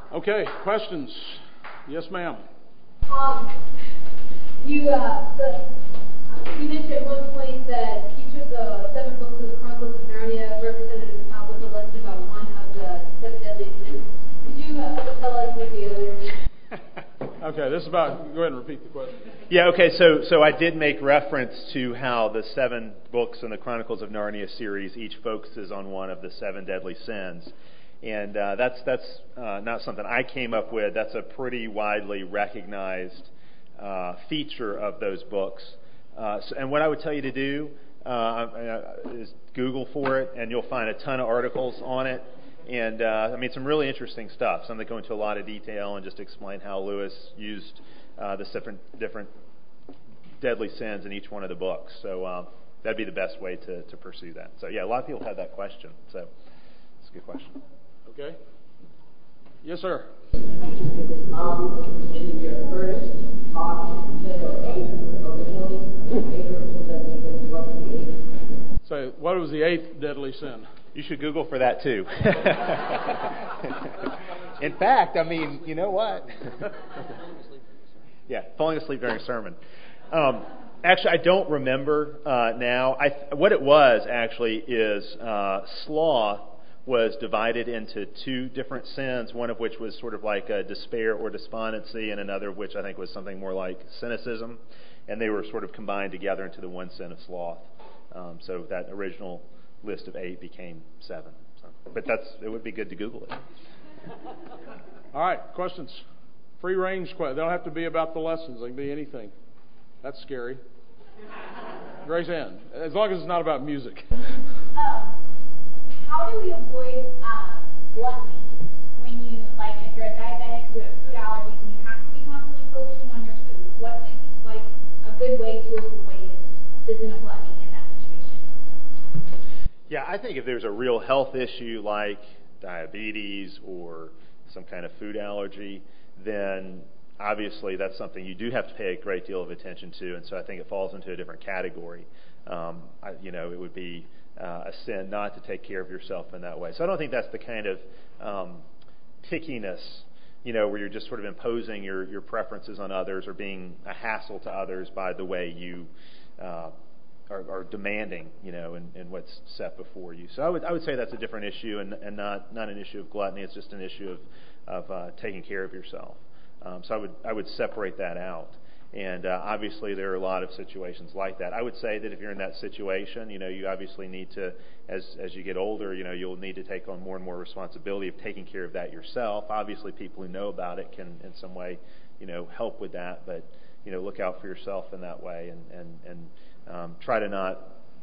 Okay, questions? Yes, ma'am. You mentioned at one point that each of the 7 books of the Chronicles of Narnia represented was a lesson about one of the 7 deadly sins. Could you tell us what the other is? Okay, this is about. Go ahead and repeat the question. Yeah. Okay. So I did make reference to how the 7 books in the Chronicles of Narnia series each focuses on one of the 7 deadly sins. And that's not something I came up with. That's a pretty widely recognized feature of those books. And what I would tell you to do is Google for it, and you'll find a ton of articles on it. And some really interesting stuff. Some that go into a lot of detail and just explain how Lewis used the different deadly sins in each one of the books. So that'd be the best way to pursue that. So yeah, a lot of people have that question. So it's a good question. Okay. Yes, sir. In your first talk, you said there were 8 originally. So, what was the 8th deadly sin? You should Google for that too. In fact, you know what? Yeah, falling asleep during a sermon. Actually, I don't remember now. What it was actually is sloth was divided into 2 different sins, one of which was sort of like a despair or despondency, and another of which I think was something more like cynicism, and they were sort of combined together into the one sin of sloth. So that original list of 8 became 7. So, but it would be good to Google it. All right, questions? Free range questions. They don't have to be about the lessons. They can be anything. That's scary. Raise hand. As long as it's not about music. How do we avoid gluttony when you, if you're a diabetic who has food allergies and you have to be constantly focusing on your food? What's a good way to avoid business of gluttony in that situation? Yeah, I think if there's a real health issue like diabetes or some kind of food allergy, then obviously that's something you do have to pay a great deal of attention to, and so I think it falls into a different category. It would be a sin not to take care of yourself in that way. So I don't think that's the kind of pickiness, where you're just sort of imposing your preferences on others or being a hassle to others by the way you are demanding, in what's set before you. So I would say that's a different issue and not an issue of gluttony. It's just an issue of taking care of yourself. So I would separate that out. And obviously there are a lot of situations like that. I would say that if you're in that situation, you obviously need to, as you get older, you'll need to take on more and more responsibility of taking care of that yourself. Obviously people who know about it can in some way, help with that, but, look out for yourself in that way and try to not,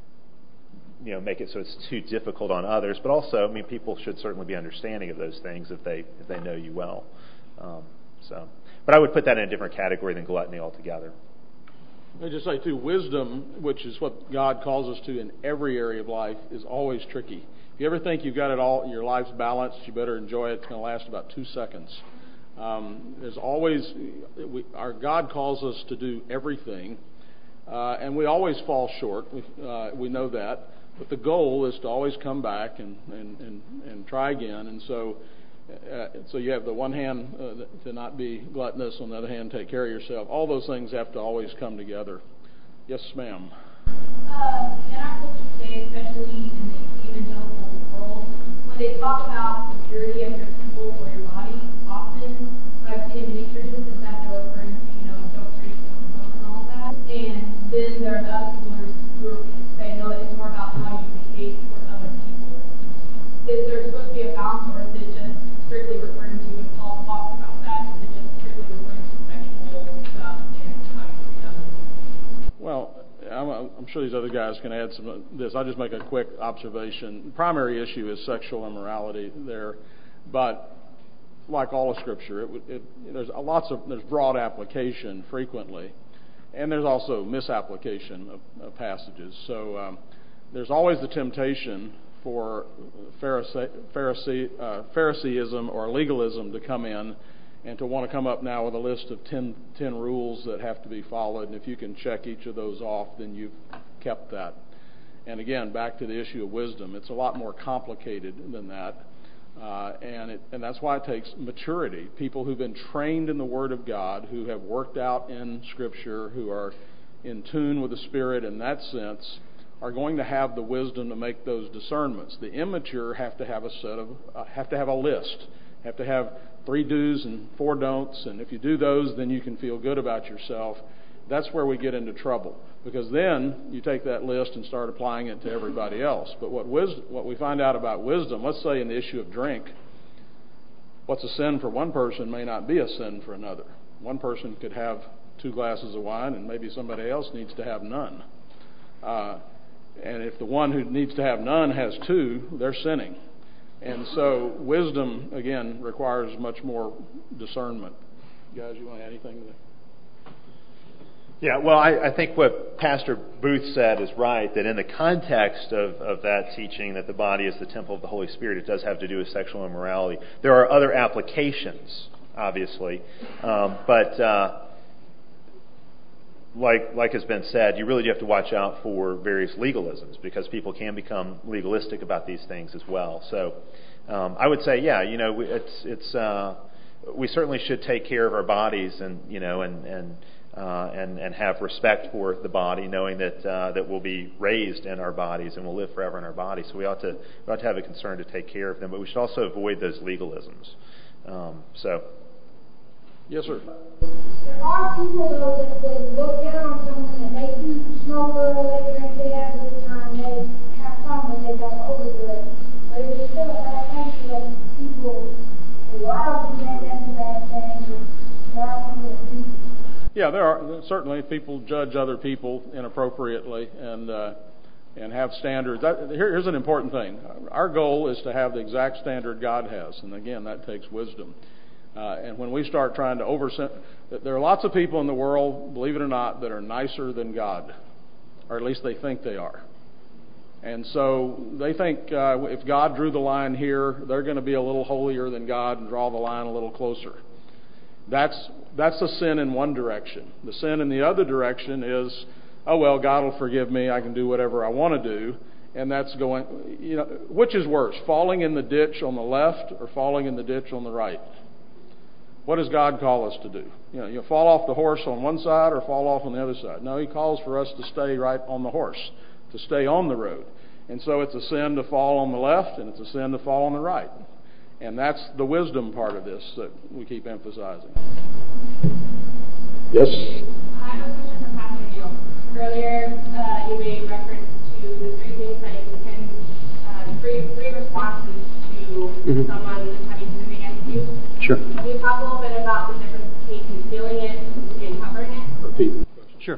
make it so it's too difficult on others. But also, people should certainly be understanding of those things if they know you well. But I would put that in a different category than gluttony altogether. Let me just say, too, wisdom, which is what God calls us to in every area of life, is always tricky. If you ever think you've got it all, your life's balanced, you better enjoy it. It's going to last about 2 seconds. There's always, our God calls us to do everything, and we always fall short. We know that. But the goal is to always come back and try again. And so you have the one hand to not be gluttonous, on the other hand, take care of yourself. All those things have to always come together. Yes, ma'am. In our culture today, especially in the evangelical world, when they talk about the purity of your temple or your body, often what I've seen in many churches is that they're referring to, don't drink, don't smoke, and all that. And then there are the other people who are saying, no, it's more about how you behave toward other people. Is there supposed to be a balance, or is it just strictly referring to, when Paul talks about that, is it just strictly referring to sexual stuff and how you treat others? Well, I'm sure these other guys can add some of this. I'll just make a quick observation. The primary issue is sexual immorality there, but like all of Scripture, there's broad application frequently, and there's also misapplication of passages. So there's always the temptation for Phariseeism or legalism to come in and to want to come up now with a list of 10 rules that have to be followed, and if you can check each of those off, then you've kept that. And again, back to the issue of wisdom, it's a lot more complicated than that. And that's why it takes maturity. People who've been trained in the Word of God, who have worked out in Scripture, who are in tune with the Spirit in that sense, are going to have the wisdom to make those discernments. The immature have to have a list, have to have 3 do's and 4 don'ts, and if you do those, then you can feel good about yourself. That's where we get into trouble, because then you take that list and start applying it to everybody else. But what we find out about wisdom, let's say in the issue of drink, what's a sin for one person may not be a sin for another. One person could have 2 glasses of wine, and maybe somebody else needs to have none. And if the one who needs to have none has 2, they're sinning. And so wisdom, again, requires much more discernment. You guys, you want to add anything to that? Yeah, well, I think what Pastor Booth said is right, that in the context of that teaching that the body is the temple of the Holy Spirit, it does have to do with sexual immorality. There are other applications, obviously, but like has been said, you really do have to watch out for various legalisms, because people can become legalistic about these things as well. So I would say, yeah, we certainly should take care of our bodies and have respect for the body, knowing that we'll be raised in our bodies and we'll live forever in our bodies. So we ought to have a concern to take care of them, but we should also avoid those legalisms. Yes, sir. There are people, though, that they look down on someone and they do smoke or they drink, they have a good time, they have fun, but they don't overdo it. But it is still a bad thing to let people say, well, I don't do that, that's a bad thing. There are people that do. Yeah, there are. Certainly people judge other people inappropriately and have standards. Here's an important thing. Our goal is to have the exact standard God has, and again, that takes wisdom. And when we start trying to there are lots of people in the world, believe it or not, that are nicer than God, or at least they think they are. And so they think if God drew the line here, they're going to be a little holier than God and draw the line a little closer. That's a sin in one direction. The sin in the other direction is, oh, well, God will forgive me. I can do whatever I want to do. And that's going, which is worse, falling in the ditch on the left or falling in the ditch on the right? What does God call us to do? You fall off the horse on one side or fall off on the other side? No, He calls for us to stay right on the horse, to stay on the road. And so it's a sin to fall on the left and it's a sin to fall on the right. And that's the wisdom part of this that we keep emphasizing. Yes? I have a question for Pastor Neil. Earlier, you made reference to the 3 things that you can, 3 responses to someone having sinned against you. Sure. Can you talk a little bit about the difference between concealing it and covering it? Repeat. Sure.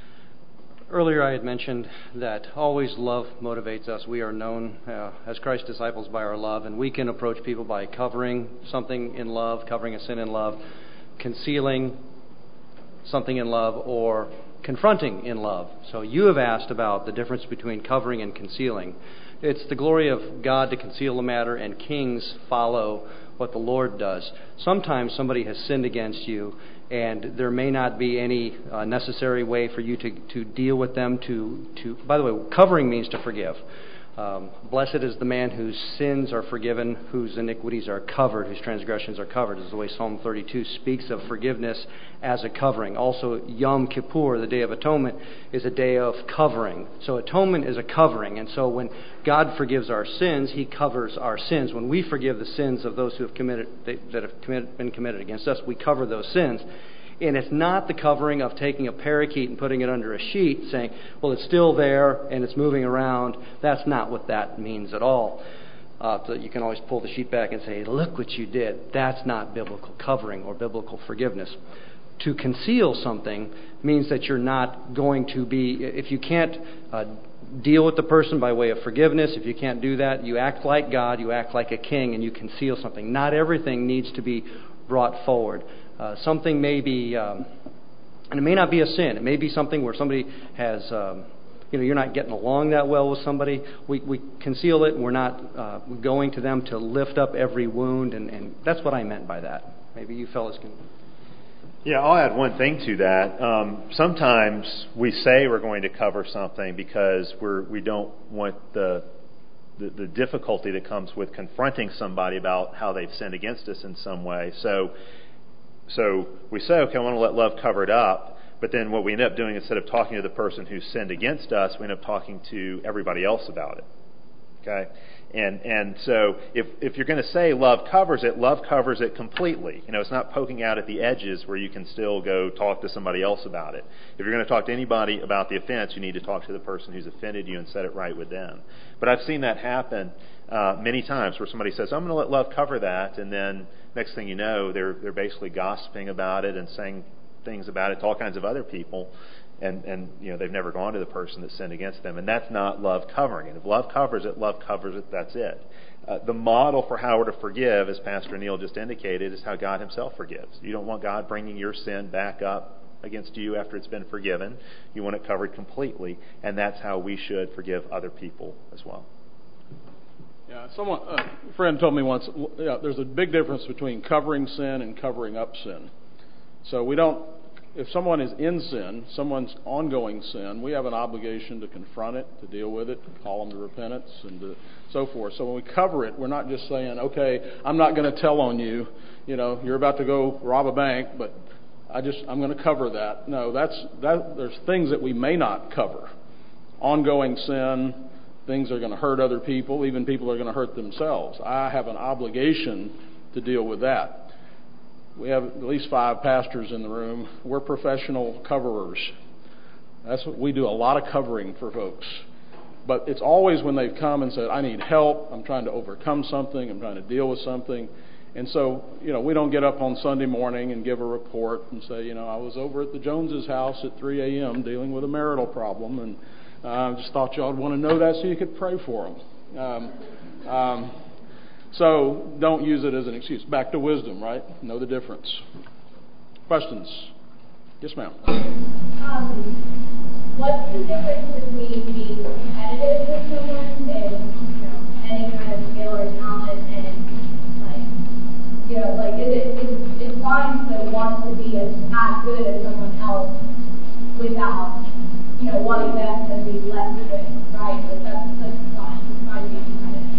Earlier I had mentioned that always love motivates us. We are known as Christ's disciples by our love, and we can approach people by covering something in love, covering a sin in love, concealing something in love, or confronting in love. So you have asked about the difference between covering and concealing. It's the glory of God to conceal the matter, and kings follow what the Lord does. Sometimes somebody has sinned against you, and there may not be any necessary way for you to deal with them. By the way, covering means to forgive. Blessed is the man whose sins are forgiven, whose iniquities are covered, whose transgressions are covered. This is the way Psalm 32 speaks of forgiveness as a covering. Also, Yom Kippur, the Day of Atonement, is a day of covering. So atonement is a covering. And so when God forgives our sins, He covers our sins. When we forgive the sins of those who have been committed against us, we cover those sins. And it's not the covering of taking a parakeet and putting it under a sheet, saying, well, it's still there and it's moving around. That's not what that means at all. So you can always pull the sheet back and say, look what you did. That's not biblical covering or biblical forgiveness. To conceal something means that you're not going to be, if you can't deal with the person by way of forgiveness, if you can't do that, you act like God, you act like a king, and you conceal something. Not everything needs to be brought forward. Something may be, and it may not be a sin. It may be something where somebody has, you're not getting along that well with somebody. We conceal it, and we're not going to them to lift up every wound, and that's what I meant by that. Maybe you fellas can. Yeah, I'll add one thing to that. Sometimes we say we're going to cover something because we don't want the the difficulty that comes with confronting somebody about how they've sinned against us in some way. So we say, okay, I want to let love cover it up, but then what we end up doing, instead of talking to the person who sinned against us, we end up talking to everybody else about it. Okay? And so if you're going to say love covers it completely. It's not poking out at the edges where you can still go talk to somebody else about it. If you're going to talk to anybody about the offense, you need to talk to the person who's offended you and set it right with them. But I've seen that happen many times where somebody says, I'm going to let love cover that, and then next thing you know, they're basically gossiping about it and saying things about it to all kinds of other people. And they've never gone to the person that sinned against them, and that's not love covering it. If love covers it, that's it. The model for how we're to forgive, as Pastor Neil just indicated, is how God himself forgives. You don't want God bringing your sin back up against you after it's been forgiven. You want it covered completely, and that's how we should forgive other people as well. Yeah, a friend told me once, there's a big difference between covering sin and covering up sin. So if someone is in sin, someone's ongoing sin, we have an obligation to confront it, to deal with it, to call them to repentance, and so forth. So when we cover it, we're not just saying, okay, I'm not going to tell on you, you're about to go rob a bank, but I'm going to cover that. No, there's things that we may not cover. Ongoing sin, things are going to hurt other people, even people are going to hurt themselves. I have an obligation to deal with that. We have at least 5 pastors in the room. We're professional coverers. That's what we do, a lot of covering for folks. But it's always when they've come and said, I need help, I'm trying to overcome something, I'm trying to deal with something. And so, we don't get up on Sunday morning and give a report and say, I was over at the Joneses' house at 3 a.m. dealing with a marital problem, and I just thought y'all would want to know that so you could pray for them. So don't use it as an excuse. Back to wisdom, right? Know the difference. Questions? Yes, ma'am. What's the difference between being competitive with someone and any kind of skill or talent, and it's fine to want to be as good as someone else without wanting them to be less good, right? That's fine. It's fine to be competitive.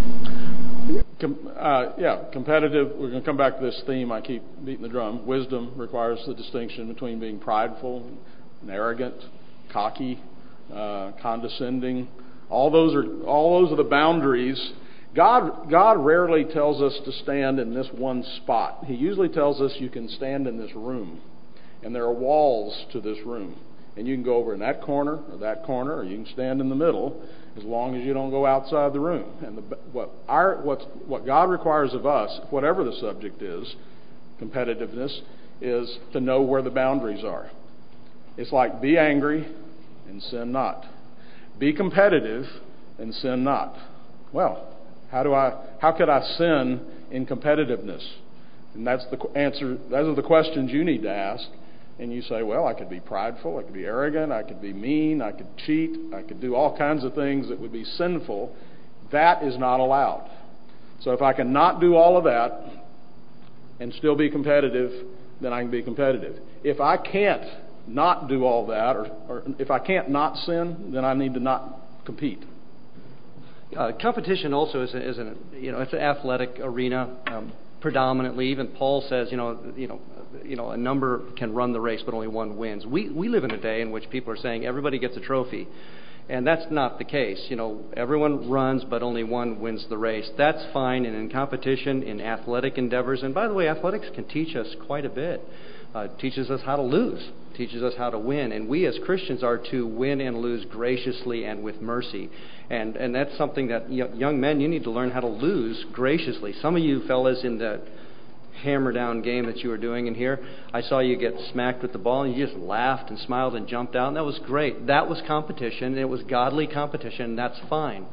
Competitive. We're going to come back to this theme. I keep beating the drum. Wisdom requires the distinction between being prideful and arrogant, cocky, condescending. All those are the boundaries. God rarely tells us to stand in this one spot. He usually tells us you can stand in this room, and there are walls to this room, and you can go over in that corner, or you can stand in the middle, as long as you don't go outside the room. And what God requires of us, whatever the subject is, competitiveness, is to know where the boundaries are. It's like be angry and sin not. Be competitive and sin not. Well, how could I sin in competitiveness? And that's the answer. Those are the questions you need to ask. And you say, well, I could be prideful, I could be arrogant, I could be mean, I could cheat, I could do all kinds of things that would be sinful. That is not allowed. So if I can not do all of that and still be competitive, then I can be competitive. If I can't not do all that, or if I can't not sin, then I need to not compete. Competition also is it's an athletic arena. Predominantly, even Paul says, a number can run the race, but only one wins. We live in a day in which people are saying everybody gets a trophy, and that's not the case. Everyone runs, but only one wins the race. That's fine, and in competition, in athletic endeavors, and by the way, athletics can teach us quite a bit. It teaches us how to lose, teaches us how to win, and we as Christians are to win and lose graciously and with mercy. And that's something that young men, you need to learn how to lose graciously. Some of you fellas in the hammer down game that you were doing in here, I saw you get smacked with the ball and you just laughed and smiled and jumped out, and that was great. That was competition. It was godly competition, and that's fine.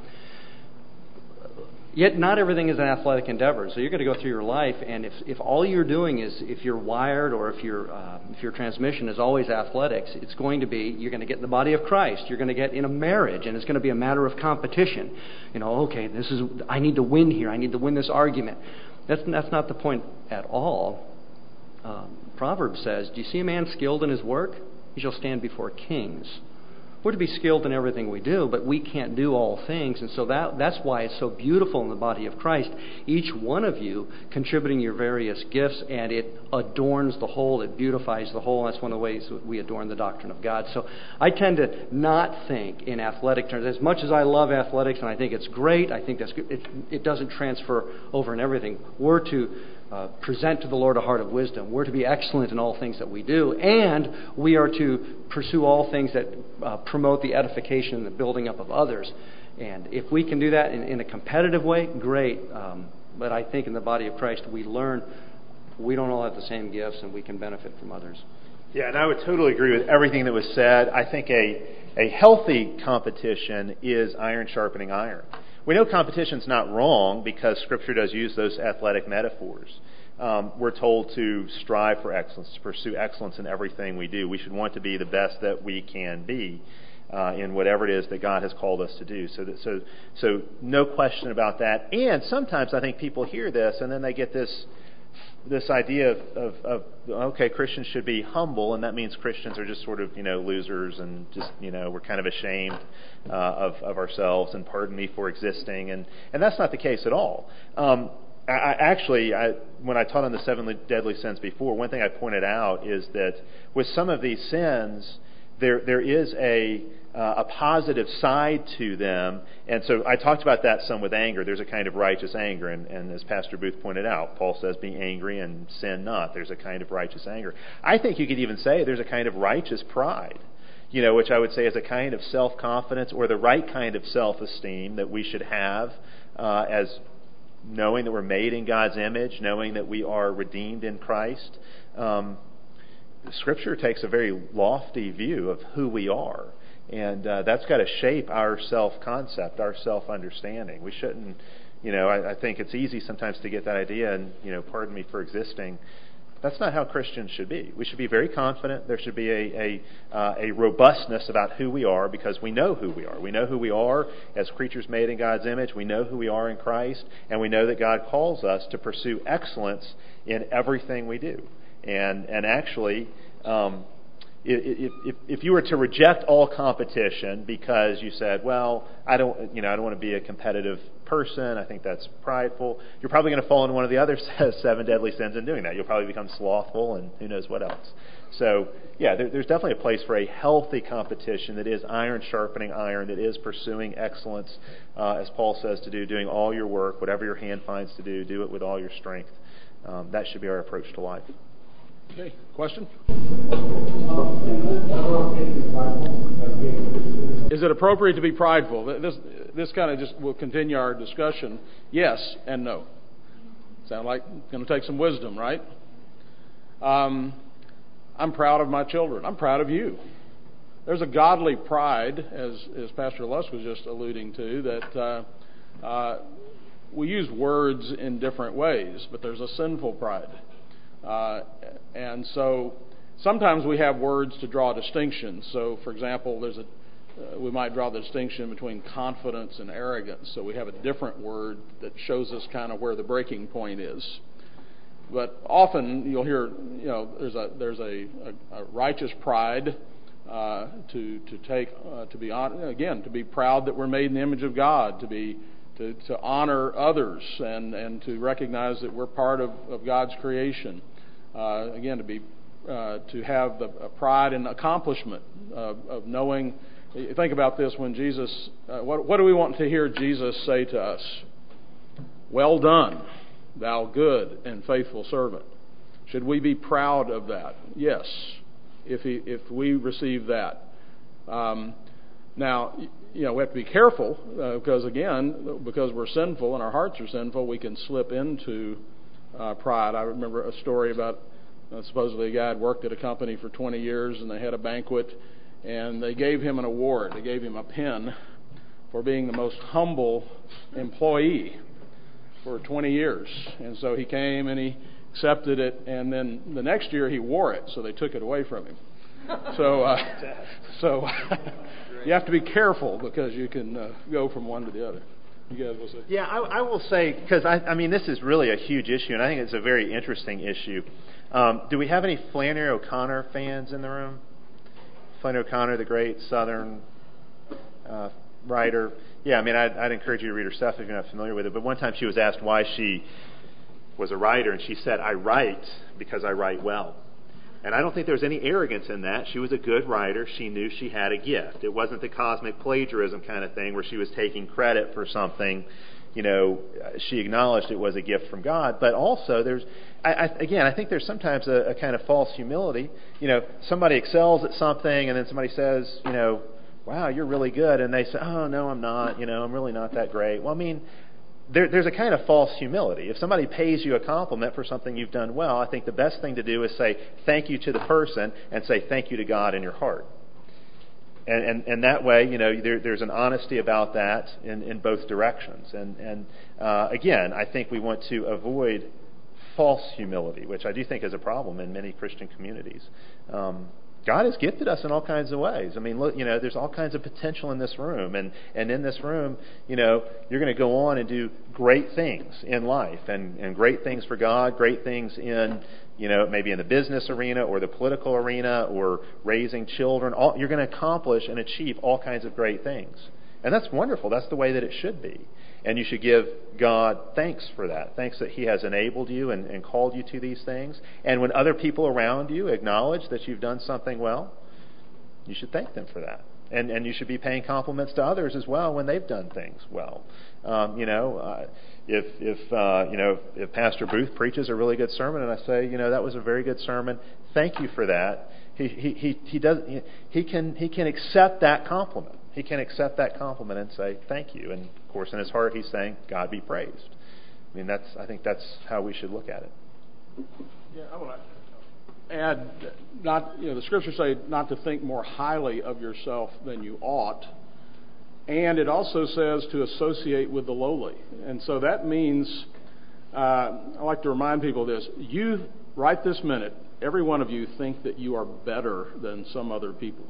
Yet not everything is an athletic endeavor. So you're going to go through your life, and if all you're doing is, if you're wired or if your transmission is always athletics, it's going to be, you're going to get in the body of Christ. You're going to get in a marriage, and it's going to be a matter of competition. Okay, I need to win here. I need to win this argument. That's not the point at all. Proverbs says, do you see a man skilled in his work? He shall stand before kings. We're to be skilled in everything we do, but we can't do all things. And so that's why it's so beautiful in the body of Christ. Each one of you contributing your various gifts, and it adorns the whole, it beautifies the whole. That's one of the ways that we adorn the doctrine of God. So I tend to not think in athletic terms. As much as I love athletics, and I think it's great, I think that's good, it doesn't transfer over in everything. We're to present to the Lord a heart of wisdom. We're to be excellent in all things that we do, and we are to pursue all things that promote the edification and the building up of others. And if we can do that in a competitive way, great. But I think in the body of Christ, we learn we don't all have the same gifts, and we can benefit from others. Yeah, and I would totally agree with everything that was said. I think a healthy competition is iron sharpening iron. We know competition's not wrong because Scripture does use those athletic metaphors. We're told to strive for excellence, to pursue excellence in everything we do. We should want to be the best that we can be in whatever it is that God has called us to do. So no question about that. And sometimes I think people hear this and then they get this idea of okay, Christians should be humble, and that means Christians are just sort of, losers and just, we're kind of ashamed of ourselves, and pardon me for existing, and that's not the case at all. When I taught on the 7 deadly sins before, one thing I pointed out is that with some of these sins, there is a positive side to them. And so I talked about that some with anger. There's a kind of righteous anger. And as Pastor Booth pointed out, Paul says, be angry and sin not. There's a kind of righteous anger. I think you could even say there's a kind of righteous pride, which I would say is a kind of self-confidence or the right kind of self-esteem that we should have as knowing that we're made in God's image, knowing that we are redeemed in Christ. Scripture takes a very lofty view of who we are. And that's got to shape our self-concept, our self-understanding. We shouldn't, I think it's easy sometimes to get that idea, and, pardon me for existing. That's not how Christians should be. We should be very confident. There should be a robustness about who we are because we know who we are. We know who we are as creatures made in God's image. We know who we are in Christ. And we know that God calls us to pursue excellence in everything we do. And actually, if you were to reject all competition because you said, well, I don't want to be a competitive person, I think that's prideful, you're probably going to fall into one of the other 7 deadly sins in doing that. You'll probably become slothful and who knows what else. So, yeah, there's definitely a place for a healthy competition that is iron sharpening iron, that is pursuing excellence, as Paul says to do, doing all your work, whatever your hand finds to do it with all your strength. That should be our approach to life. Okay, question? Is it appropriate to be prideful? This kind of just will continue our discussion. Yes and no. Sound like it's going to take some wisdom, right? I'm proud of my children. I'm proud of you. There's a godly pride, as Pastor Luss was just alluding to, that we use words in different ways, but there's a sinful pride. And so sometimes we have words to draw distinctions. So, for example, we might draw the distinction between confidence and arrogance. So we have a different word that shows us kind of where the breaking point is. But often you'll hear, there's a righteous pride to be proud that we're made in the image of God, to honor others and to recognize that we're part of God's creation. To have a pride and accomplishment of knowing. Think about this: when Jesus, what do we want to hear Jesus say to us? Well done, thou good and faithful servant. Should we be proud of that? Yes, if we receive that. Now, we have to be careful because we're sinful and our hearts are sinful, we can slip into pride. I remember a story about supposedly a guy had worked at a company for 20 years and they had a banquet and they gave him an award. They gave him a pin for being the most humble employee for 20 years. And so he came and he accepted it, and then the next year he wore it, so they took it away from him. So you have to be careful because you can go from one to the other. You guys will say? Yeah, I will say, because I mean this is really a huge issue, and I think it's a very interesting issue. Do we have any Flannery O'Connor fans in the room? Flannery O'Connor, the great Southern writer. Yeah, I mean, I'd encourage you to read her stuff if you're not familiar with it. But one time she was asked why she was a writer, and she said, "I write because I write well." And I don't think there was any arrogance in that. She was a good writer. She knew she had a gift. It wasn't the cosmic plagiarism kind of thing where she was taking credit for something. You know, she acknowledged it was a gift from God. But also, I think there's sometimes a kind of false humility. You know, somebody excels at something, and then somebody says, you know, "Wow, you're really good," and they say, "Oh, no, I'm not. You know, I'm really not that great." Well, I mean, there's a kind of false humility. If somebody pays you a compliment for something you've done well, I think the best thing to do is say thank you to the person and say thank you to God in your heart. And that way, you know, there's an honesty about that in both directions. And again, I think we want to avoid false humility, which I do think is a problem in many Christian communities. God has gifted us in all kinds of ways. I mean, look, you know, there's all kinds of potential in this room. And in this room, you know, you're going to go on and do great things in life and great things for God, great things in, you know, maybe in the business arena or the political arena or raising children. You're going to accomplish and achieve all kinds of great things. And that's wonderful. That's the way that it should be. And you should give God thanks for that. Thanks that He has enabled you and called you to these things. And when other people around you acknowledge that you've done something well, you should thank them for that. And you should be paying compliments to others as well when they've done things well. If Pastor Booth preaches a really good sermon and I say, you know, that was a very good sermon, thank you for that. He can accept that compliment. He can accept that compliment and say thank you. And of course, in his heart, he's saying, "God be praised." I mean, I think that's how we should look at it. Yeah, I want to add, the scriptures say not to think more highly of yourself than you ought, and it also says to associate with the lowly. And so that means, I like to remind people of this: you, right this minute, every one of you think that you are better than some other people.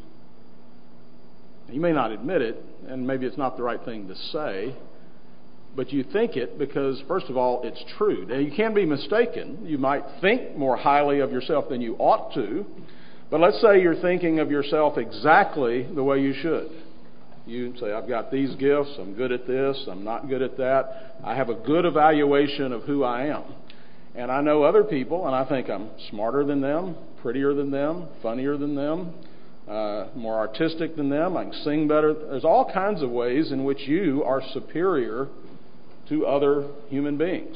You may not admit it, and maybe it's not the right thing to say, but you think it because, first of all, it's true. Now, you can be mistaken. You might think more highly of yourself than you ought to, but let's say you're thinking of yourself exactly the way you should. You say, "I've got these gifts, I'm good at this, I'm not good at that. I have a good evaluation of who I am. And I know other people, and I think I'm smarter than them, prettier than them, funnier than them, more artistic than them, I can sing better." There's all kinds of ways in which you are superior to other human beings.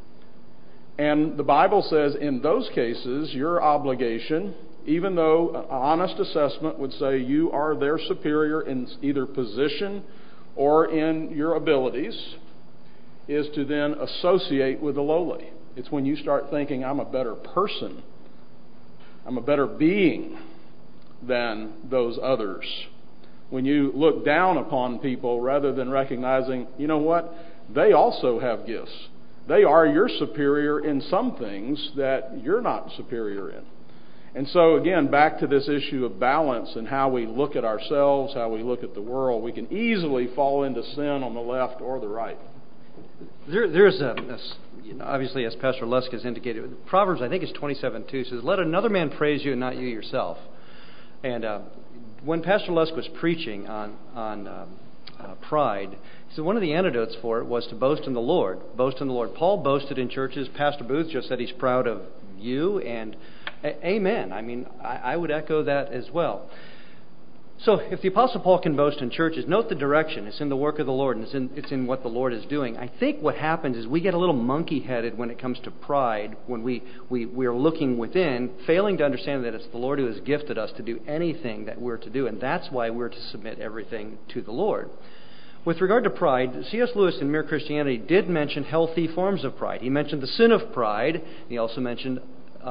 And the Bible says in those cases, your obligation, even though an honest assessment would say you are their superior in either position or in your abilities, is to then associate with the lowly. It's when you start thinking, "I'm a better person, I'm a better being than those others." When you look down upon people rather than recognizing, you know what, they also have gifts. They are your superior in some things that you're not superior in. And so again, back to this issue of balance and how we look at ourselves, how we look at the world, we can easily fall into sin on the left or the right. There's obviously, as Pastor Lusk has indicated, Proverbs, I think it's 27:2, says, "Let another man praise you and not you yourself." And when Pastor Lusk was preaching on pride, he said one of the antidotes for it was to boast in the Lord. Boast in the Lord. Paul boasted in churches. Pastor Booth just said he's proud of you, and amen. I mean, I would echo that as well. So if the Apostle Paul can boast in churches, note the direction. It's in the work of the Lord, and it's in what the Lord is doing. I think what happens is we get a little monkey-headed when it comes to pride, when we are looking within, failing to understand that it's the Lord who has gifted us to do anything that we're to do, and that's why we're to submit everything to the Lord. With regard to pride, C.S. Lewis in Mere Christianity did mention healthy forms of pride. He mentioned the sin of pride. He also mentioned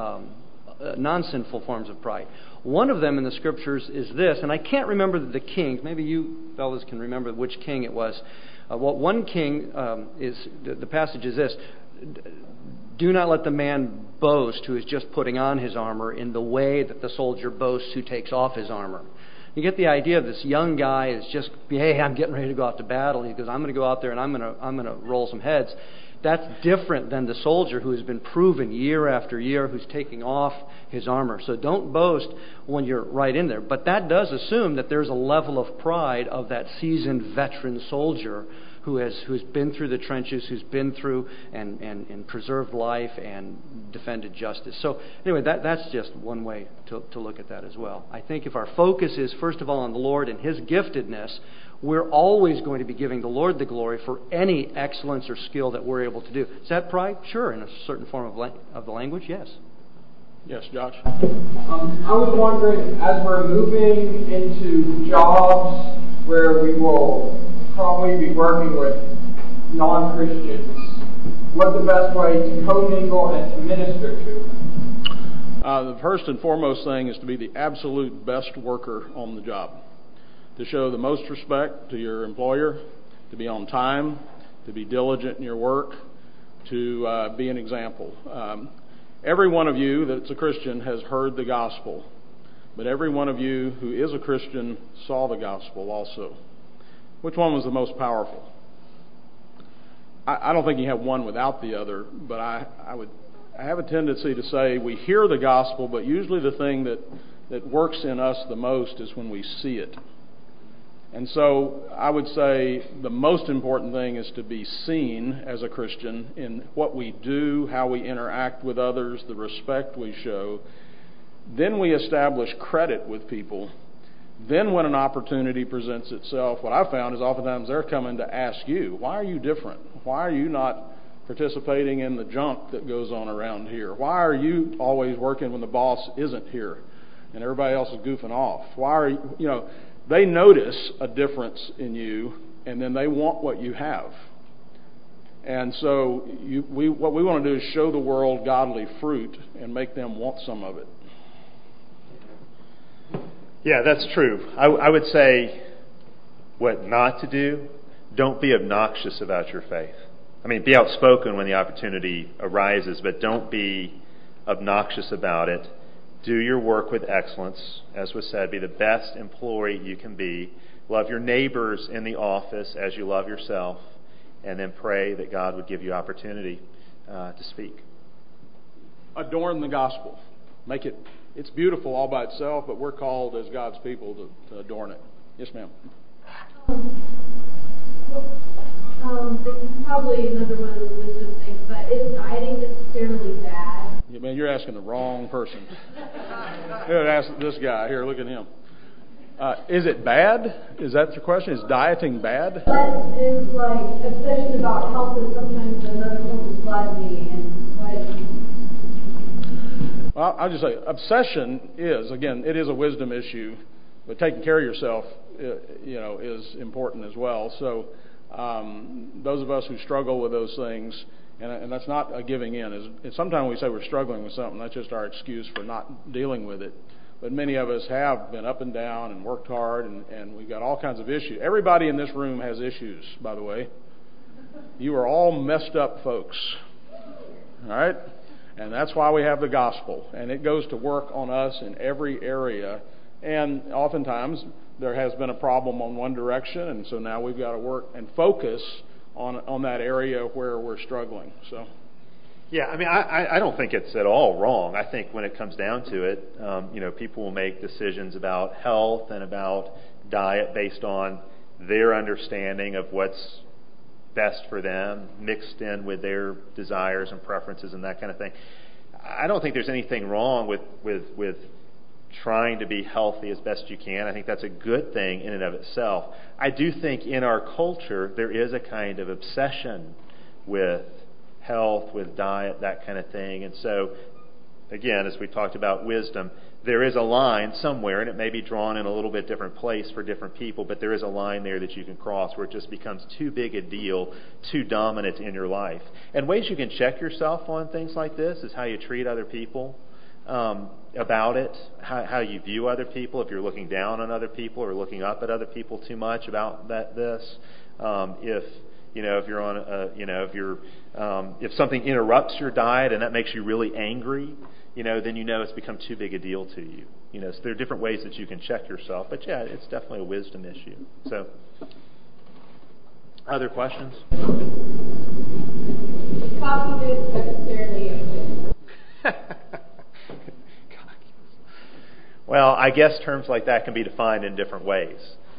non-sinful forms of pride. One of them in the Scriptures is this, and I can't remember the kings. Maybe you fellas can remember which king it was. One king the passage is this: "Do not let the man boast who is just putting on his armor in the way that the soldier boasts who takes off his armor." You get the idea of this young guy is just, "Hey, I'm getting ready to go out to battle." He goes, "I'm going to go out there and I'm going to roll some heads." That's different than the soldier who has been proven year after year, who's taking off his armor. So don't boast when you're right in there. But that does assume that there's a level of pride of that seasoned veteran soldier who's been through the trenches, who's been through and preserved life and defended justice. So anyway, that's just one way to look at that as well. I think if our focus is first of all on the Lord and His giftedness, we're always going to be giving the Lord the glory for any excellence or skill that we're able to do. Is that pride? Sure, in a certain form of the language, yes. Yes, Josh? I was wondering, as we're moving into jobs where we will probably be working with non-Christians, what's the best way to commingle and to minister to? The first and foremost thing is to be the absolute best worker on the job. To show the most respect to your employer, to be on time, to be diligent in your work, to be an example. Every one of you that's a Christian has heard the gospel, but every one of you who is a Christian saw the gospel also. Which one was the most powerful? I don't think you have one without the other, but I have a tendency to say we hear the gospel, but usually the thing that works in us the most is when we see it. And so I would say the most important thing is to be seen as a Christian in what we do, how we interact with others, the respect we show. Then we establish credit with people. Then when an opportunity presents itself, what I've found is oftentimes they're coming to ask you, why are you different? Why are you not participating in the junk that goes on around here? Why are you always working when the boss isn't here and everybody else is goofing off? Why are you, they notice a difference in you, and then they want what you have. And so what we want to do is show the world godly fruit and make them want some of it. Yeah, that's true. I would say what not to do, don't be obnoxious about your faith. I mean, be outspoken when the opportunity arises, but don't be obnoxious about it. Do your work with excellence. As was said, be the best employee you can be. Love your neighbors in the office as you love yourself. And then pray that God would give you opportunity to speak. Adorn the gospel. Make it, it's beautiful all by itself, but we're called as God's people to adorn it. Yes, ma'am. This is probably another one of those wisdom things, but is dieting necessarily bad? Yeah, man, you're asking the wrong person. Here, ask this guy. Here, look at him. Is it bad? Is that the question? Is dieting bad? But is like obsession about health is sometimes another form of gluttony and what? Well, I'll just say, obsession is, again, it is a wisdom issue, but taking care of yourself, is important as well. So, those of us who struggle with those things, and that's not a giving in. Sometimes we say we're struggling with something, that's just our excuse for not dealing with it. But many of us have been up and down and worked hard, and we've got all kinds of issues. Everybody in this room has issues, by the way. You are all messed up folks. All right? And that's why we have the gospel. And it goes to work on us in every area. And oftentimes there has been a problem on one direction, and so now we've got to work and focus on that area where we're struggling. So, yeah, I mean, I don't think it's at all wrong. I think when it comes down to it, people will make decisions about health and about diet based on their understanding of what's best for them, mixed in with their desires and preferences and that kind of thing. I don't think there's anything wrong with trying to be healthy as best you can. I think that's a good thing in and of itself. I do think in our culture there is a kind of obsession with health, with diet, that kind of thing. And so, again, as we talked about wisdom, there is a line somewhere, and it may be drawn in a little bit different place for different people, but there is a line there that you can cross where it just becomes too big a deal, too dominant in your life. And ways you can check yourself on things like this is how you treat other people about it, how you view other people, if you're looking down on other people or looking up at other people too much about this. If something interrupts your diet and that makes you really angry, then it's become too big a deal to you. So there are different ways that you can check yourself. But yeah, it's definitely a wisdom issue. So, other questions? cockiness necessarily a sin? Well, I guess terms like that can be defined in different ways.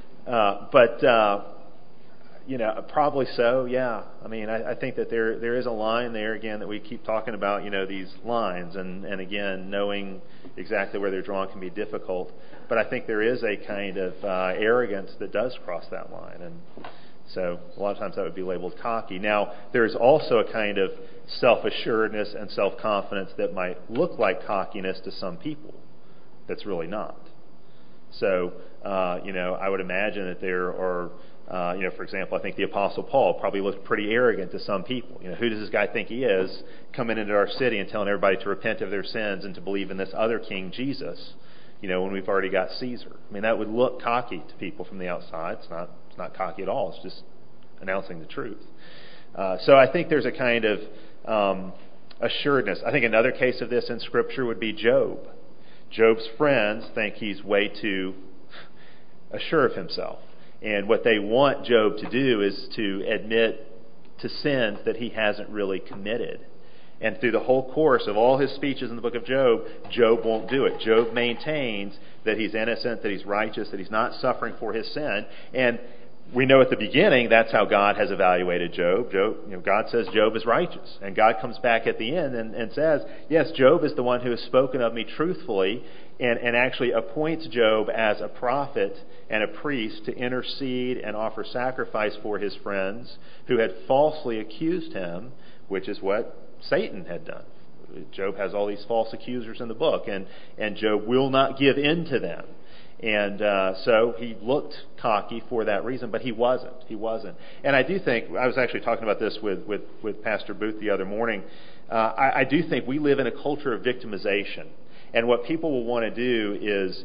Probably so, yeah. I mean, I think that there is a line there, again, that we keep talking about, these lines. And again, knowing exactly where they're drawn can be difficult. But I think there is a kind of arrogance that does cross that line. And so a lot of times that would be labeled cocky. Now, there's also a kind of self-assuredness and self-confidence that might look like cockiness to some people. That's really not. So, I would imagine that there are, for example, I think the Apostle Paul probably looked pretty arrogant to some people. Who does this guy think he is, coming into our city and telling everybody to repent of their sins and to believe in this other king, Jesus, when we've already got Caesar? I mean, that would look cocky to people from the outside. It's not cocky at all. It's just announcing the truth. So I think there's a kind of assuredness. I think another case of this in Scripture would be Job. Job's friends think he's way too assured of himself. And what they want Job to do is to admit to sins that he hasn't really committed. And through the whole course of all his speeches in the book of Job, Job won't do it. Job maintains that he's innocent, that he's righteous, that he's not suffering for his sin. And we know at the beginning that's how God has evaluated Job. God says Job is righteous. And God comes back at the end and says, yes, Job is the one who has spoken of me truthfully, and actually appoints Job as a prophet and a priest to intercede and offer sacrifice for his friends who had falsely accused him, which is what Satan had done. Job has all these false accusers in the book, and Job will not give in to them. And so he looked cocky for that reason, but he wasn't. And I do think, I was actually talking about this with Pastor Booth the other morning, I do think we live in a culture of victimization. And what people will want to do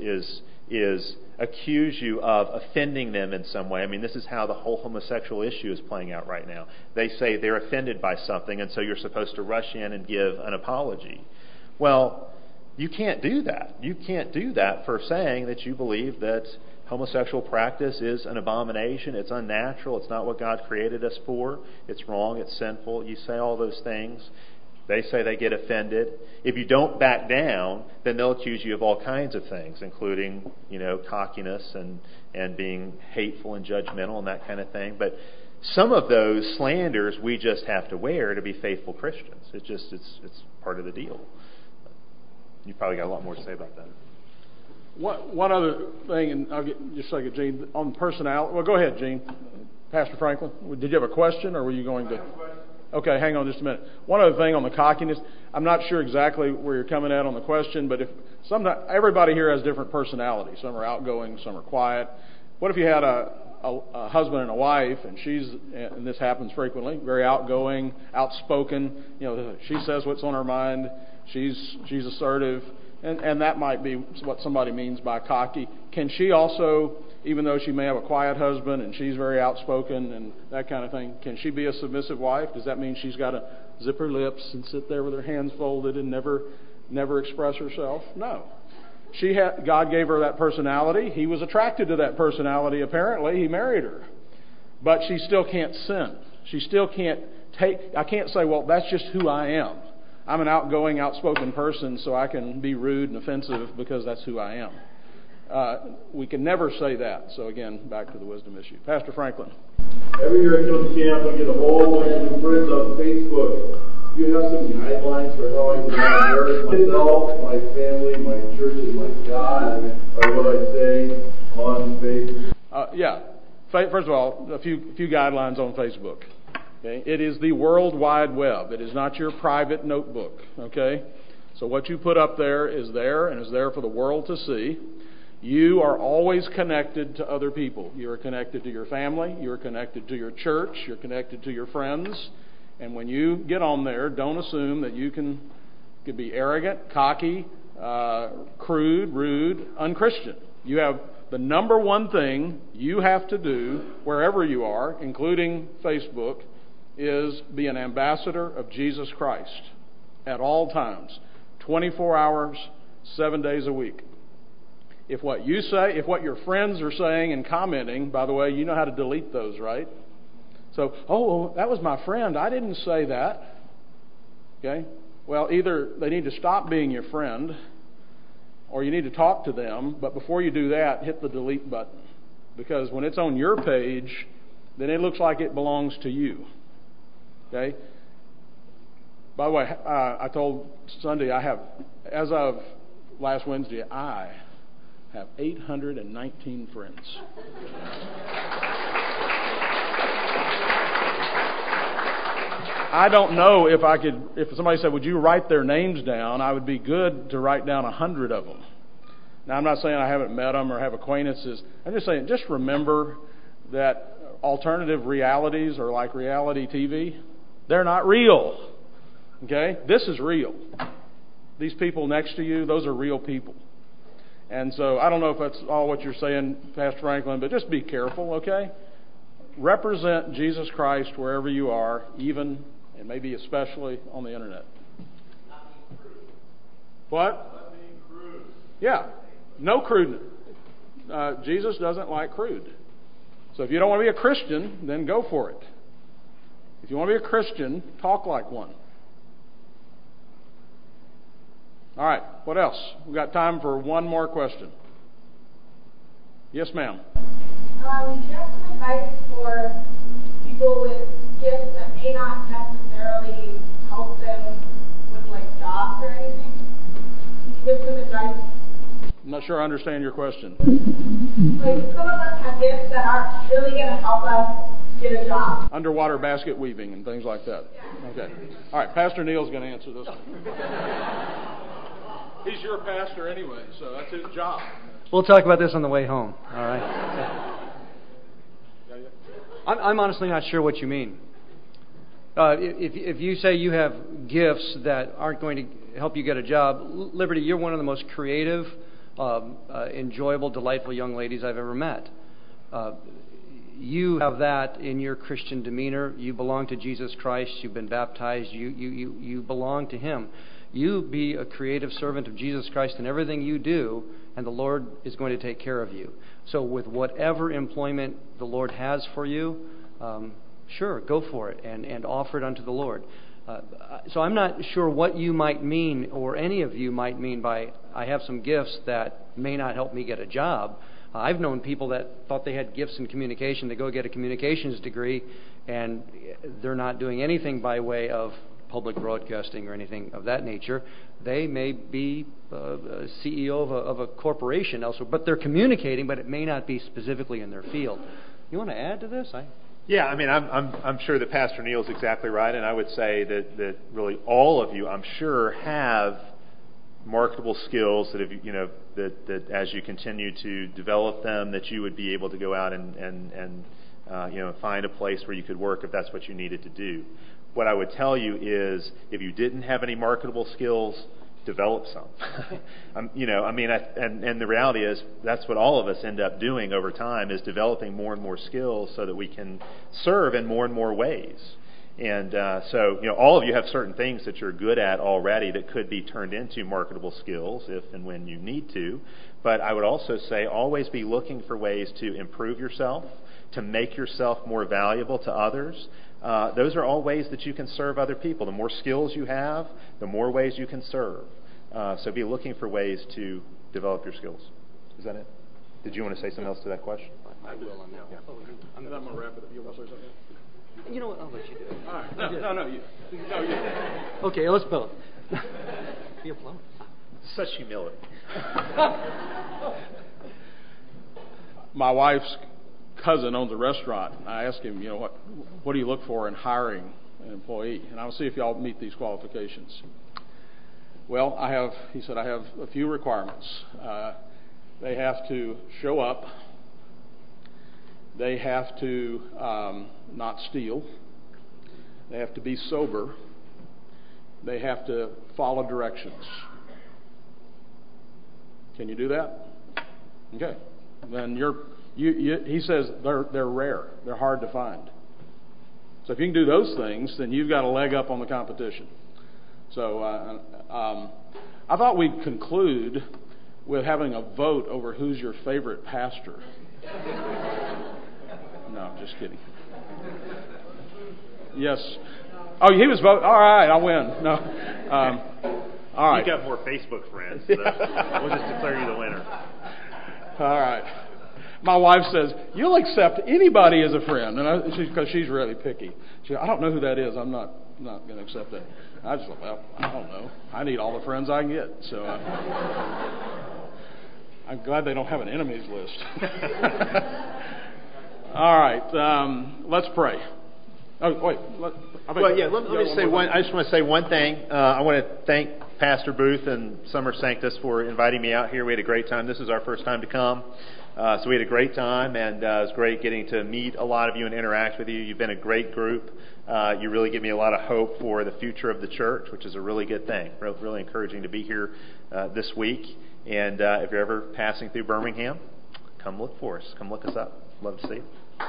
is accuse you of offending them in some way. I mean, this is how the whole homosexual issue is playing out right now. They say they're offended by something, and so you're supposed to rush in and give an apology. Well, you can't do that. You can't do that for saying that you believe that homosexual practice is an abomination, it's unnatural, it's not what God created us for, it's wrong, it's sinful. You say all those things. They say they get offended. If you don't back down, then they'll accuse you of all kinds of things, including, cockiness and being hateful and judgmental and that kind of thing. But some of those slanders we just have to wear to be faithful Christians. It's part of the deal. You probably got a lot more to say about that. One other thing, and I'll get just a second, Gene, on personality. Well, go ahead, Gene. Pastor Franklin, did you have a question, or were you going to? Okay, hang on just a minute. One other thing on the cockiness. I'm not sure exactly where you're coming at on the question, but sometimes everybody here has different personalities. Some are outgoing, some are quiet. What if you had a husband and a wife, and and this happens frequently, very outgoing, outspoken. She says what's on her mind. She's assertive, and that might be what somebody means by cocky. Can she also, even though she may have a quiet husband and she's very outspoken and that kind of thing, can she be a submissive wife? Does that mean she's got to zip her lips and sit there with her hands folded and never express herself? No. God gave her that personality. He was attracted to that personality, apparently. He married her. But she still can't sin. She still can't I can't say, well, that's just who I am. I'm an outgoing, outspoken person, so I can be rude and offensive because that's who I am. We can never say that. So again, back to the wisdom issue. Pastor Franklin. Every year I come to camp, I get a whole bunch of new friends on Facebook. Do you have some guidelines for how I can embarrass myself, my family, my church, and my God by what I say on Facebook? Yeah. First of all, a few guidelines on Facebook. Okay? It is the World Wide Web. It is not your private notebook. Okay? So what you put up there and is there for the world to see. You are always connected to other people. You are connected to your family. You are connected to your church. You're connected to your friends. And when you get on there, don't assume that you can be arrogant, cocky, crude, rude, unchristian. You have the number one thing you have to do wherever you are, including Facebook, is be an ambassador of Jesus Christ at all times, 24 hours, 7 days a week. If what you say, if what your friends are saying and commenting, by the way, you know how to delete those, right? So, that was my friend. I didn't say that. Okay? Well, either they need to stop being your friend, or you need to talk to them, but before you do that, hit the delete button. Because when it's on your page, then it looks like it belongs to you. Okay? By the way, I told Sunday as of last Wednesday, I have 819 friends. I don't know if somebody said, would you write their names down, I would be good to write down 100 of them. Now, I'm not saying I haven't met them or have acquaintances. I'm just saying, just remember that alternative realities are like reality TV. They're not real. Okay? This is real. These people next to you, those are real people. And so I don't know if that's all what you're saying, Pastor Franklin, but just be careful, okay? Represent Jesus Christ wherever you are, even and maybe especially on the internet. Not being crude. What? Not being crude. Yeah. No crude. Jesus doesn't like crude. So if you don't want to be a Christian, then go for it. If you want to be a Christian, talk like one. All right. What else? We've got time for one more question. Yes, ma'am. Do you have some advice for people with gifts that may not necessarily help them with like jobs or anything? Can you give some advice? I'm not sure I understand your question. Like some of us have gifts that aren't really going to help us get a job. Underwater basket weaving and things like that. Yeah. Okay. All right. Pastor Neil's going to answer this one. He's your pastor anyway, so that's his job. We'll talk about this on the way home. All right. I'm honestly not sure what you mean. If you say you have gifts that aren't going to help you get a job, Liberty, you're one of the most creative, enjoyable, delightful young ladies I've ever met. You have that in your Christian demeanor. You belong to Jesus Christ. You've been baptized. You belong to Him. You be a creative servant of Jesus Christ in everything you do, and the Lord is going to take care of you. So with whatever employment the Lord has for you, sure, go for it and offer it unto the Lord. So I'm not sure what you might mean, or any of you might mean by, I have some gifts that may not help me get a job. I've known people that thought they had gifts in communication to go get a communications degree, and they're not doing anything by way of public broadcasting or anything of that nature. They may be a CEO of a corporation elsewhere, but they're communicating, but it may not be specifically in their field. You want to add to this? Yeah, I mean, I'm sure that Pastor Neil's exactly right, and I would say that really all of you, I'm sure, have marketable skills that that as you continue to develop them, that you would be able to go out and find a place where you could work if that's what you needed to do. What I would tell you is, if you didn't have any marketable skills, develop some. And the reality is, that's what all of us end up doing over time, is developing more and more skills so that we can serve in more and more ways. And so all of you have certain things that you're good at already that could be turned into marketable skills if and when you need to. But I would also say, always be looking for ways to improve yourself, to make yourself more valuable to others. Those are all ways that you can serve other people. The more skills you have, the more ways you can serve. So be looking for ways to develop your skills. Is that it? Did you want to say something else to that question? I will. Yeah. I'm going to wrap it up. You want to say something? You know what? I'll let you do it. All right. No, you. Okay, let's both. Be a plumber. Such humility. My wife's cousin owns a restaurant. I asked him, what do you look for in hiring an employee? And I'll see if y'all meet these qualifications. Well, he said, I have a few requirements. They have to show up. They have to not steal. They have to be sober. They have to follow directions. Can you do that? Okay. Then he says they're rare. They're hard to find. So if you can do those things, then you've got a leg up on the competition. So I thought we'd conclude with having a vote over who's your favorite pastor. No, just kidding. Yes. Oh, he was voting. All right, I win. No. All right. You've got more Facebook friends, so we'll just declare you the winner. All right. My wife says, you'll accept anybody as a friend, and because she's really picky. She goes, I don't know who that is. I'm not going to accept that. I just thought, well, I don't know. I need all the friends I can get. So I'm glad they don't have an enemies list. All right, let's pray. Oh, wait. Let me say one. I just want to say one thing. I want to thank Pastor Booth and Summer Sanctus for inviting me out here. We had a great time. This is our first time to come. So we had a great time, and it was great getting to meet a lot of you and interact with you. You've been a great group. You really give me a lot of hope for the future of the church, which is a really good thing. Really encouraging to be here this week. And if you're ever passing through Birmingham, come look for us. Come look us up. Love to see you.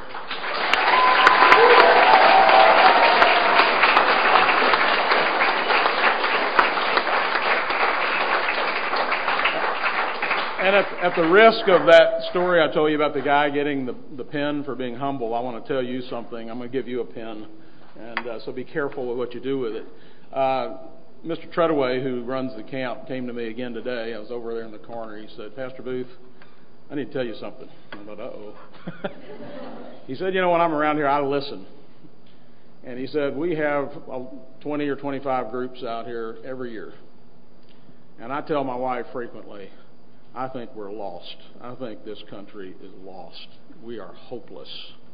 And at the risk of that story I told you about the guy getting the pen for being humble, I want to tell you something. I'm going to give you a pen, and so be careful with what you do with it. Mr. Treadaway, who runs the camp, came to me again today. I was over there in the corner. He said, Pastor Booth, I need to tell you something. I thought, uh-oh. He said, when I'm around here, I listen. And he said, we have 20 or 25 groups out here every year. And I tell my wife frequently, I think we're lost. I think this country is lost. We are hopeless.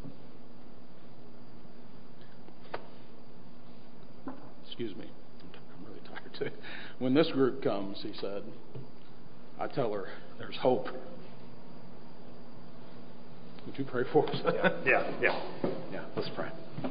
Excuse me. I'm really tired too. When this group comes, he said, I tell her there's hope. Would you pray for us? Yeah. Let's pray.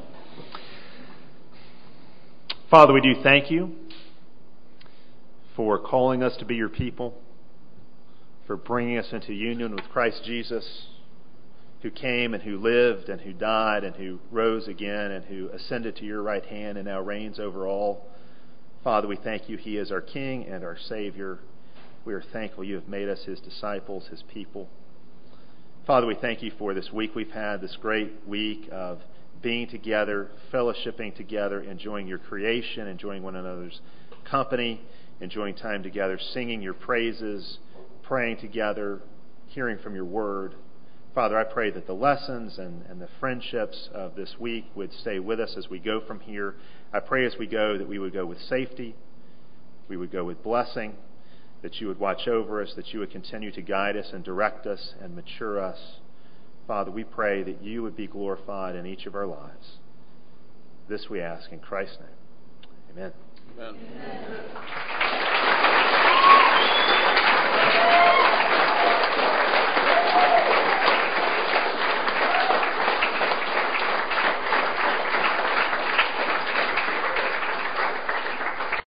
Father, we do thank you for calling us to be your people, for bringing us into union with Christ Jesus, who came and who lived and who died and who rose again and who ascended to your right hand and now reigns over all. Father, we thank you. He is our King and our Savior. We are thankful you have made us his disciples, his people. Father, we thank you for this week we've had, this great week of being together, fellowshipping together, enjoying your creation, enjoying one another's company, enjoying time together, singing your praises, praying together, hearing from your word. Father, I pray that the lessons and the friendships of this week would stay with us as we go from here. I pray as we go that we would go with safety, we would go with blessing, that you would watch over us, that you would continue to guide us and direct us and mature us. Father, we pray that you would be glorified in each of our lives. This we ask in Christ's name. Amen. Amen.